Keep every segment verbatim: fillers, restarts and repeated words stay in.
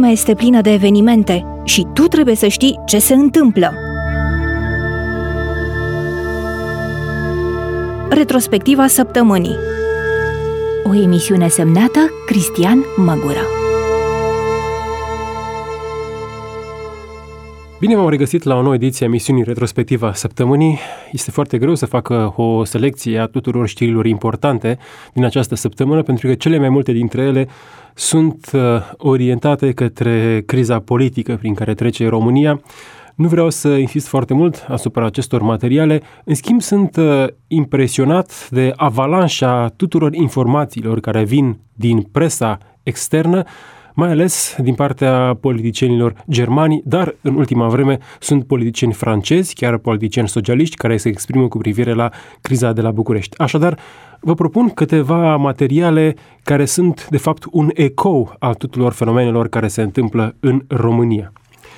lumea este plină de evenimente și tu trebuie să știi ce se întâmplă. Retrospectiva săptămânii. O emisiune semnată Cristian Măgură. Bine v-am regăsit la o nouă ediție a emisiunii Retrospectiva săptămânii. Este foarte greu să fac o selecție a tuturor știrilor importante din această săptămână, pentru că cele mai multe dintre ele sunt orientate către criza politică prin care trece România. Nu vreau să insist foarte mult asupra acestor materiale, în schimb sunt impresionat de avalanșa tuturor informațiilor care vin din presa externă, mai ales din partea politicienilor germani, dar în ultima vreme sunt politicieni francezi, chiar politicieni socialiști, care se exprimă cu privire la criza de la București. Așadar, vă propun câteva materiale care sunt, de fapt, un ecou al tuturor fenomenelor care se întâmplă în România.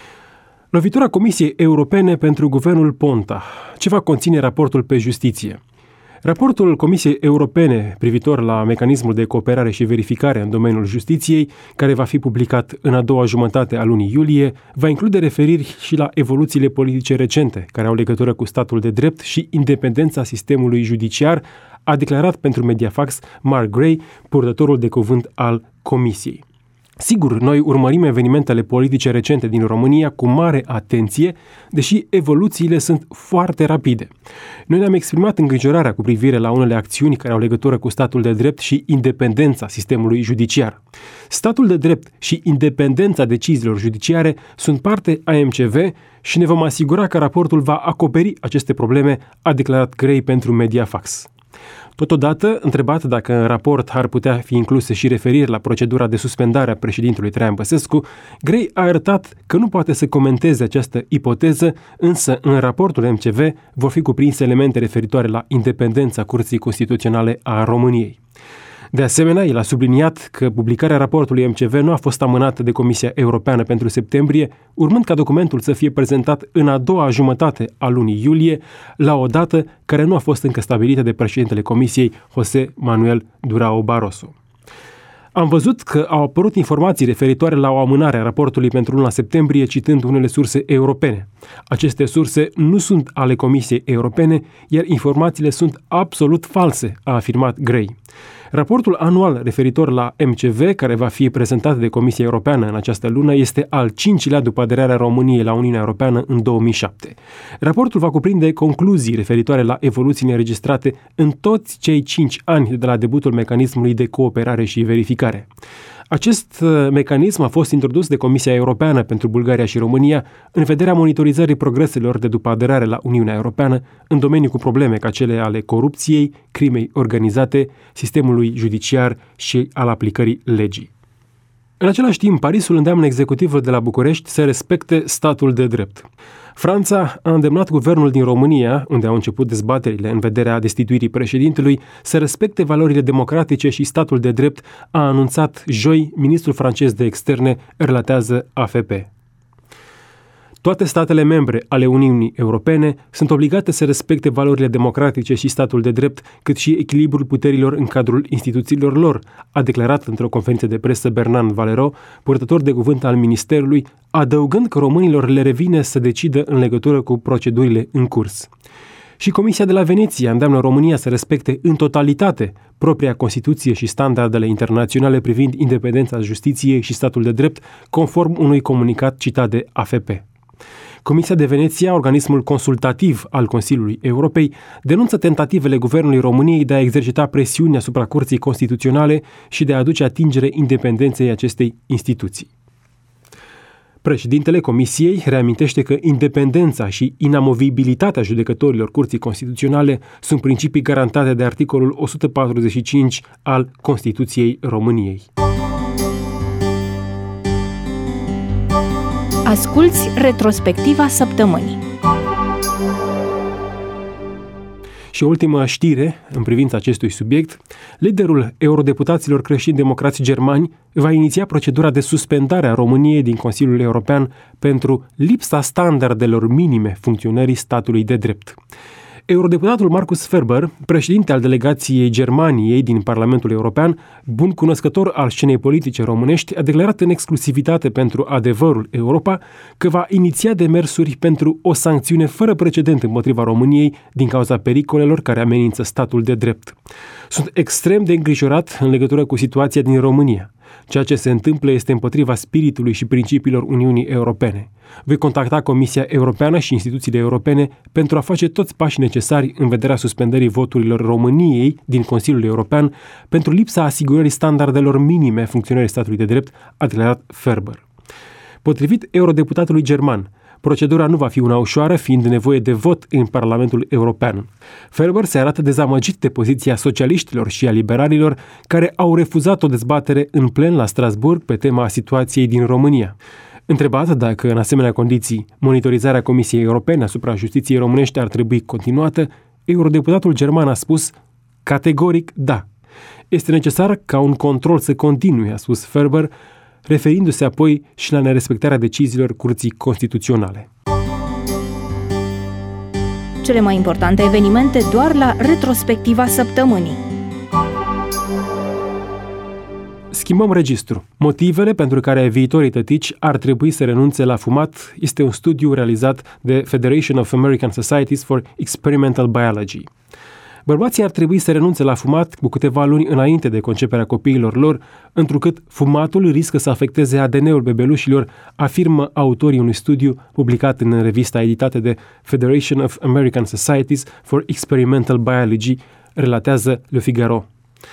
Lovitura Comisiei Europene pentru Guvernul Ponta. Ce va conține raportul pe justiție? Raportul Comisiei Europene privitor la mecanismul de cooperare și verificare în domeniul justiției, care va fi publicat în a doua jumătate a lunii iulie, va include referiri și la evoluțiile politice recente, care au legătură cu statul de drept și independența sistemului judiciar, a declarat pentru Mediafax Mark Gray, purtătorul de cuvânt al Comisiei. Sigur, noi urmărim evenimentele politice recente din România cu mare atenție, deși evoluțiile sunt foarte rapide. Noi ne-am exprimat îngrijorarea cu privire la unele acțiuni care au legătură cu statul de drept și independența sistemului judiciar. Statul de drept și independența deciziilor judiciare sunt parte a M C V și ne vom asigura că raportul va acoperi aceste probleme, a declarat Gray pentru Mediafax. Totodată, întrebat dacă în raport ar putea fi incluse și referiri la procedura de suspendare a președintelui Traian Băsescu, Gray a arătat că nu poate să comenteze această ipoteză, însă în raportul M C V vor fi cuprinse elemente referitoare la independența Curții Constituționale a României. De asemenea, el a subliniat că publicarea raportului M C V nu a fost amânată de Comisia Europeană pentru septembrie, urmând ca documentul să fie prezentat în a doua jumătate a lunii iulie, la o dată care nu a fost încă stabilită de președintele Comisiei, José Manuel Durão Barroso. Am văzut că au apărut informații referitoare la o amânare a raportului pentru luna septembrie, citând unele surse europene. Aceste surse nu sunt ale Comisiei Europene, iar informațiile sunt absolut false, a afirmat Gray. Raportul anual referitor la M C V, care va fi prezentat de Comisia Europeană în această lună, este al cincilea după aderarea României la Uniunea Europeană în două mii șapte. Raportul va cuprinde concluzii referitoare la evoluțiile înregistrate în toți cei cinci ani de la debutul mecanismului de cooperare și verificare. Acest mecanism a fost introdus de Comisia Europeană pentru Bulgaria și România în vederea monitorizării progreselor de după aderare la Uniunea Europeană în domenii cu probleme ca cele ale corupției, crimei organizate, sistemului judiciar și al aplicării legii. În același timp, Parisul îndeamnă executivul de la București să respecte statul de drept. Franța a îndemnat guvernul din România, unde au început dezbaterile în vederea destituirii președintelui, să respecte valorile democratice și statul de drept, a anunțat joi ministrul francez de externe, relatează A F P. Toate statele membre ale Uniunii Europene sunt obligate să respecte valorile democratice și statul de drept, cât și echilibrul puterilor în cadrul instituțiilor lor, a declarat într-o conferință de presă Bernard Valero, purtător de cuvânt al Ministerului, adăugând că românilor le revine să decidă în legătură cu procedurile în curs. Și Comisia de la Veneția îndeamnă România să respecte în totalitate propria Constituție și standardele internaționale privind independența justiției și statul de drept, conform unui comunicat citat de A F P. Comisia de Veneția, organismul consultativ al Consiliului Europei, denunță tentativele Guvernului României de a exercita presiuni asupra Curții Constituționale și de a aduce atingere independenței acestei instituții. Președintele Comisiei reamintește că independența și inamovibilitatea judecătorilor Curții Constituționale sunt principii garantate de articolul o sută patruzeci și cinci al Constituției României. Asculți Retrospectiva săptămânii. Și o ultimă știre în privința acestui subiect, liderul eurodeputaților creștini-democrați germani va iniția procedura de suspendare a României din Consiliul European pentru lipsa standardelor minime funcționării statului de drept. Eurodeputatul Markus Ferber, președinte al delegației Germaniei din Parlamentul European, bun cunoscător al scenei politice românești, a declarat în exclusivitate pentru Adevărul Europa că va iniția demersuri pentru o sancțiune fără precedent împotriva României din cauza pericolelor care amenință statul de drept. Sunt extrem de îngrijorat în legătură cu situația din România. Ceea ce se întâmplă este împotriva spiritului și principiilor Uniunii Europene. Voi contacta Comisia Europeană și instituțiile europene pentru a face toți pașii necesari în vederea suspendării voturilor României din Consiliul European pentru lipsa asigurării standardelor minime funcționării statului de drept, a declarat Ferber. Potrivit eurodeputatului german, procedura nu va fi una ușoară, fiind nevoie de vot în Parlamentul European. Ferber se arată dezamăgit de poziția socialiștilor și a liberalilor, care au refuzat o dezbatere în plen la Strasbourg pe tema situației din România. Întrebat dacă, în asemenea condiții, monitorizarea Comisiei Europene asupra justiției românești ar trebui continuată, eurodeputatul german a spus categoric da. Este necesar ca un control să continue, a spus Ferber, referindu-se apoi și la nerespectarea deciziilor Curții Constituționale. Cele mai importante evenimente doar la retrospectiva săptămânii. Schimbăm registru. Motivele pentru care viitorii tătici ar trebui să renunțe la fumat este un studiu realizat de Federation of American Societies for Experimental Biology. Bărbații ar trebui să renunțe la fumat cu câteva luni înainte de conceperea copiilor lor, întrucât fumatul riscă să afecteze A D N-ul bebelușilor, afirmă autorii unui studiu publicat în revista editată de Federation of American Societies for Experimental Biology, relatează Le Figaro.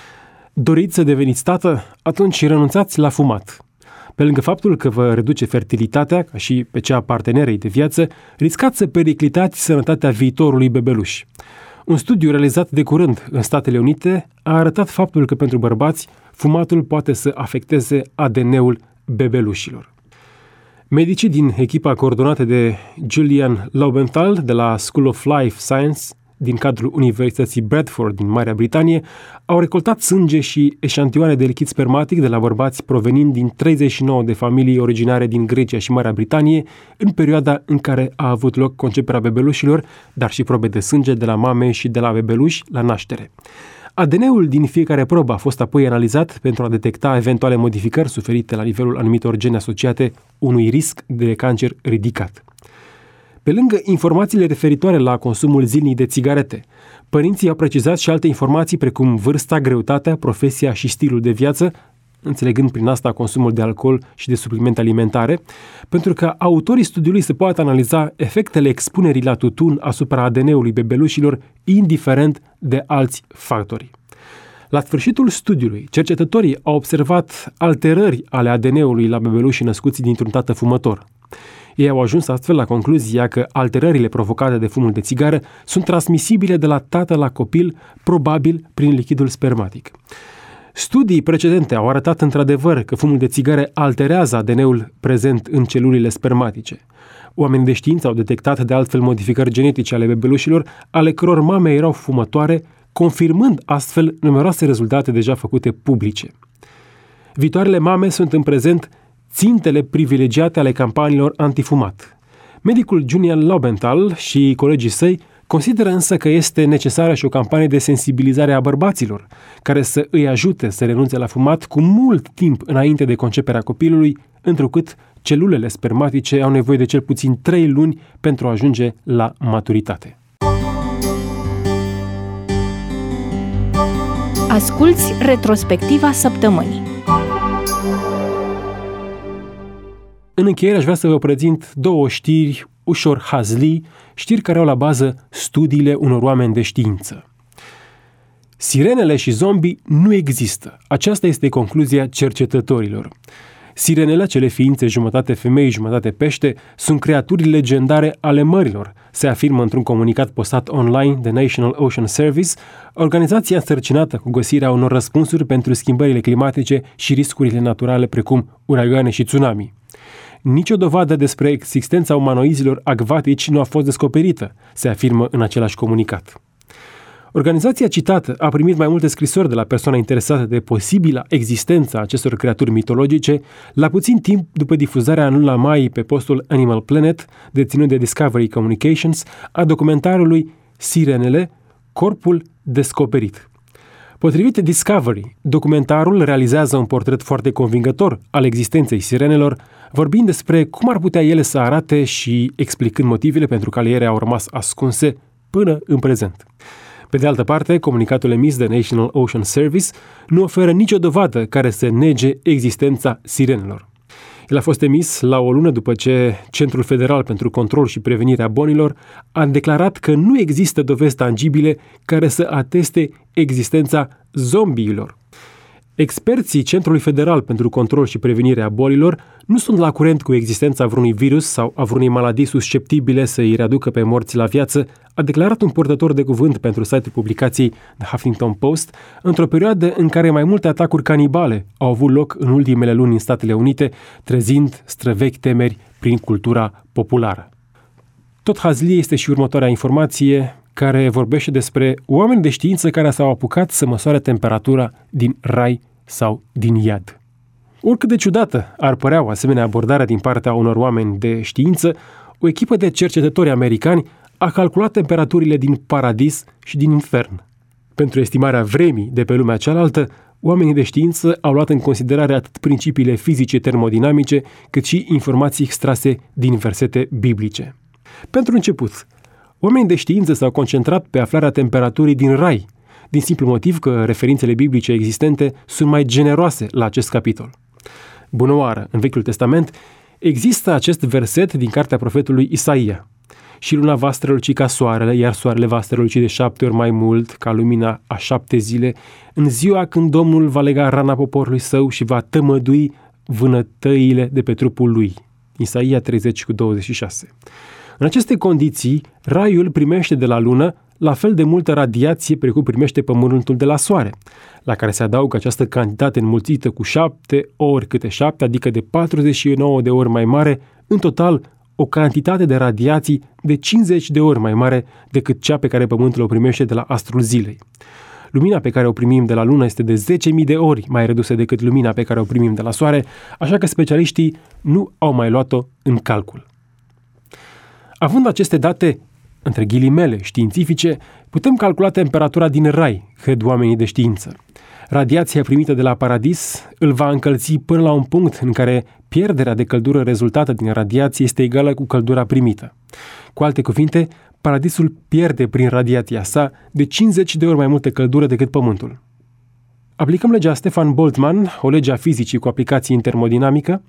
Doriți să deveniți tată? Atunci renunțați la fumat. Pe lângă faptul că vă reduce fertilitatea, ca și pe cea a partenerei de viață, riscați să periclitați sănătatea viitorului bebeluș. Un studiu realizat de curând în Statele Unite a arătat faptul că pentru bărbați fumatul poate să afecteze A D N-ul bebelușilor. Medicii din echipa coordonată de Julian Laubenthal de la School of Life Science din cadrul Universității Bradford din Marea Britanie au recoltat sânge și eșantioane de lichid spermatic de la bărbați provenind din treizeci și nouă de familii originare din Grecia și Marea Britanie în perioada în care a avut loc conceperea bebelușilor, dar și probe de sânge de la mame și de la bebeluși la naștere. A D N-ul din fiecare probă a fost apoi analizat pentru a detecta eventuale modificări suferite la nivelul anumitor gene asociate unui risc de cancer ridicat. Pe lângă informațiile referitoare la consumul zilnic de țigarete, părinții au precizat și alte informații precum vârsta, greutatea, profesia și stilul de viață, înțelegând prin asta consumul de alcool și de suplimente alimentare, pentru că autorii studiului se poate analiza efectele expunerii la tutun asupra A D N-ului bebelușilor, indiferent de alți factori. La sfârșitul studiului, cercetătorii au observat alterări ale A D N-ului la bebelușii născuți dintr-un tată fumător. Ei au ajuns astfel la concluzia că alterările provocate de fumul de țigară sunt transmisibile de la tată la copil, probabil prin lichidul spermatic. Studii precedente au arătat într-adevăr că fumul de țigară alterează A D N-ul prezent în celulele spermatice. Oamenii de știință au detectat de altfel modificări genetice ale bebelușilor, ale căror mame erau fumătoare, confirmând astfel numeroase rezultate deja făcute publice. Viitoarele mame sunt în prezent țintele privilegiate ale campaniilor antifumat. Medicul Julian Laubenthal și colegii săi consideră însă că este necesară și o campanie de sensibilizare a bărbaților, care să îi ajute să renunțe la fumat cu mult timp înainte de conceperea copilului, întrucât celulele spermatice au nevoie de cel puțin trei luni pentru a ajunge la maturitate. Asculți retrospectiva săptămânii. În încheiere aș vrea să vă prezint două știri ușor hazlii, știri care au la bază studiile unor oameni de știință. Sirenele și zombii nu există. Aceasta este concluzia cercetătorilor. Sirenele, cele ființe jumătate femei, jumătate pește, sunt creaturi legendare ale mărilor, se afirmă într-un comunicat postat online de National Ocean Service, organizația însărcinată cu găsirea unor răspunsuri pentru schimbările climatice și riscurile naturale precum uragane și tsunami. Nicio dovadă despre existența umanoizilor acvatici nu a fost descoperită, se afirmă în același comunicat. Organizația citată a primit mai multe scrisori de la persoane interesate de posibila existența acestor creaturi mitologice, la puțin timp după difuzarea în luna mai pe postul Animal Planet, deținut de Discovery Communications, a documentarului Sirenele, corpul descoperit. Potrivit Discovery, documentarul realizează un portret foarte convingător al existenței sirenelor, vorbind despre cum ar putea ele să arate și explicând motivele pentru care ele au rămas ascunse până în prezent. Pe de altă parte, comunicatul emis de National Ocean Service nu oferă nicio dovadă care să nege existența sirenelor. El a fost emis la o lună după ce Centrul Federal pentru Control și Prevenirea Bolilor a declarat că nu există dovezi tangibile care să ateste existența zombiilor. Experții Centrului Federal pentru Control și Prevenirea Bolilor nu sunt la curent cu existența vreunui virus sau a vreunei maladii susceptibile să îi readucă pe morți la viață, a declarat un purtător de cuvânt pentru site-ul publicației The Huffington Post, într-o perioadă în care mai multe atacuri canibale au avut loc în ultimele luni în Statele Unite, trezind străvechi temeri prin cultura populară. Tot hazlie este și următoarea informație care vorbește despre oameni de știință care s-au apucat să măsoare temperatura din rai sau din iad. Oricât de ciudată ar părea o asemenea abordare din partea unor oameni de știință, o echipă de cercetători americani a calculat temperaturile din paradis și din infern. Pentru estimarea vremii de pe lumea cealaltă, oamenii de știință au luat în considerare atât principiile fizice termodinamice, cât și informații extrase din versete biblice. Pentru început, oamenii de știință s-au concentrat pe aflarea temperaturii din rai, din simplu motiv că referințele biblice existente sunt mai generoase la acest capitol. Bună oară! În Vechiul Testament există acest verset din cartea profetului Isaia. Și luna va străluci ca soarele, iar soarele va străluci de șapte ori mai mult ca lumina a șapte zile, în ziua când Domnul va lega rana poporului său și va tămădui vânătăile de pe trupul lui. Isaia treizeci cu douăzeci și șase. În aceste condiții, raiul primește de la lună la fel de multă radiație precum primește pământul de la soare, la care se adaugă această cantitate înmulțită cu șapte ori câte șapte, adică de patruzeci și nouă de ori mai mare, în total o cantitate de radiații de cincizeci de ori mai mare decât cea pe care pământul o primește de la astrul zilei. Lumina pe care o primim de la lună este de zece mii de ori mai redusă decât lumina pe care o primim de la soare, așa că specialiștii nu au mai luat-o în calcul. Având aceste date, între ghilimele, științifice, putem calcula temperatura din rai, cred oamenii de știință. Radiația primită de la paradis îl va încălzi până la un punct în care pierderea de căldură rezultată din radiație este egală cu căldura primită. Cu alte cuvinte, paradisul pierde prin radiația sa de cincizeci de ori mai multă căldură decât pământul. Aplicăm legea Stefan Boltzmann, o lege a fizicii cu aplicație în termodinamică.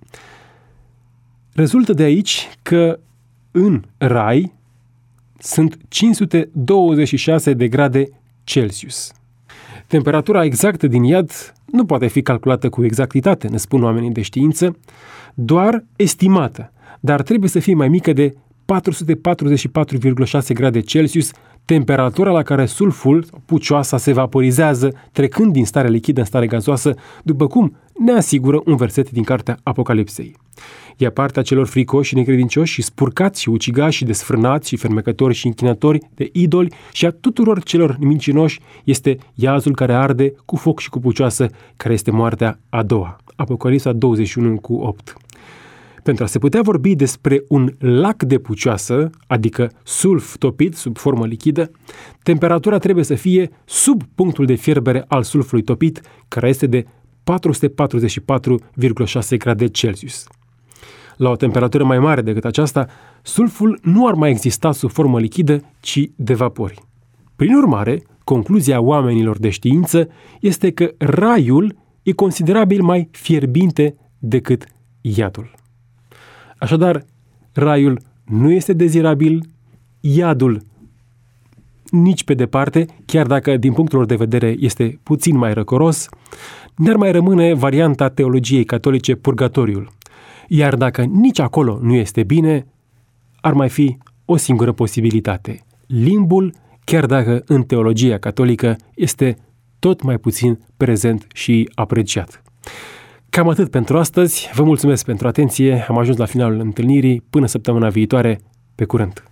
Rezultă de aici că în rai sunt cinci sute douăzeci și șase de grade Celsius. Temperatura exactă din iad nu poate fi calculată cu exactitate, ne spun oamenii de știință, doar estimată, dar trebuie să fie mai mică de patru sute patruzeci și patru virgulă șase grade Celsius, temperatura la care sulful, pucioasa, se vaporizează, trecând din stare lichidă în stare gazoasă, după cum ne asigură un verset din cartea Apocalipsei. Ea partea celor fricoși și necredincioși și spurcați și ucigași și desfrânați și fermecători și închinători de idoli și a tuturor celor mincinoși este iazul care arde cu foc și cu pucioasă, care este moartea a doua. Apocalipsa douăzeci și unu cu opt. Pentru a se putea vorbi despre un lac de pucioasă, adică sulf topit sub formă lichidă, temperatura trebuie să fie sub punctul de fierbere al sulfului topit, care este de patru sute patruzeci și patru virgulă șase grade Celsius. La o temperatură mai mare decât aceasta, sulful nu ar mai exista sub formă lichidă, ci de vapori. Prin urmare, concluzia oamenilor de știință este că raiul e considerabil mai fierbinte decât iadul. Așadar, raiul nu este dezirabil, iadul nici pe departe, chiar dacă din punctul lor de vedere este puțin mai răcoros, ne-ar mai rămâne varianta teologiei catolice purgatoriul. Iar dacă nici acolo nu este bine, ar mai fi o singură posibilitate. Limbul, chiar dacă în teologia catolică este tot mai puțin prezent și apreciat. Cam atât pentru astăzi. Vă mulțumesc pentru atenție. Am ajuns la finalul întâlnirii. Până săptămâna viitoare. Pe curând!